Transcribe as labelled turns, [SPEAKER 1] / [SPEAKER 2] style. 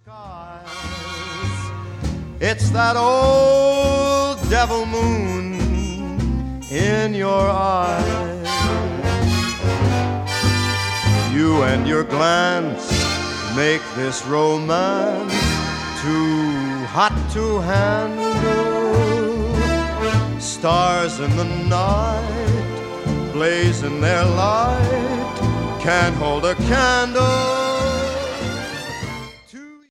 [SPEAKER 1] It's that old devil moon in your eyes. You and your glance make this romance too hot to handle. Stars in the night blaze in their light, can't hold a candle